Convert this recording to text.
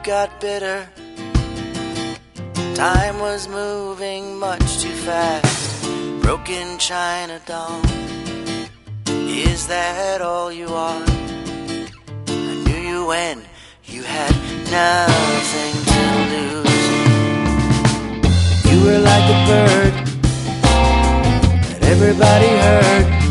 got bitter. Time was moving much too fast. Broken China doll, is that all you are? I knew you when you had nothing to lose. You were like a bird that everybody heard.